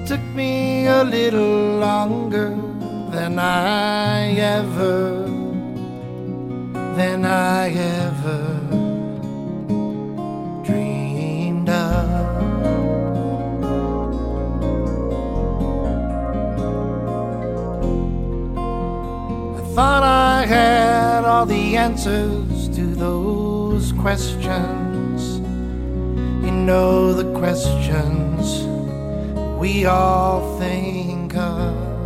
took me a little longer than I ever dreamed of. I thought I had all the answers to those questions. You know, the questions we all think of.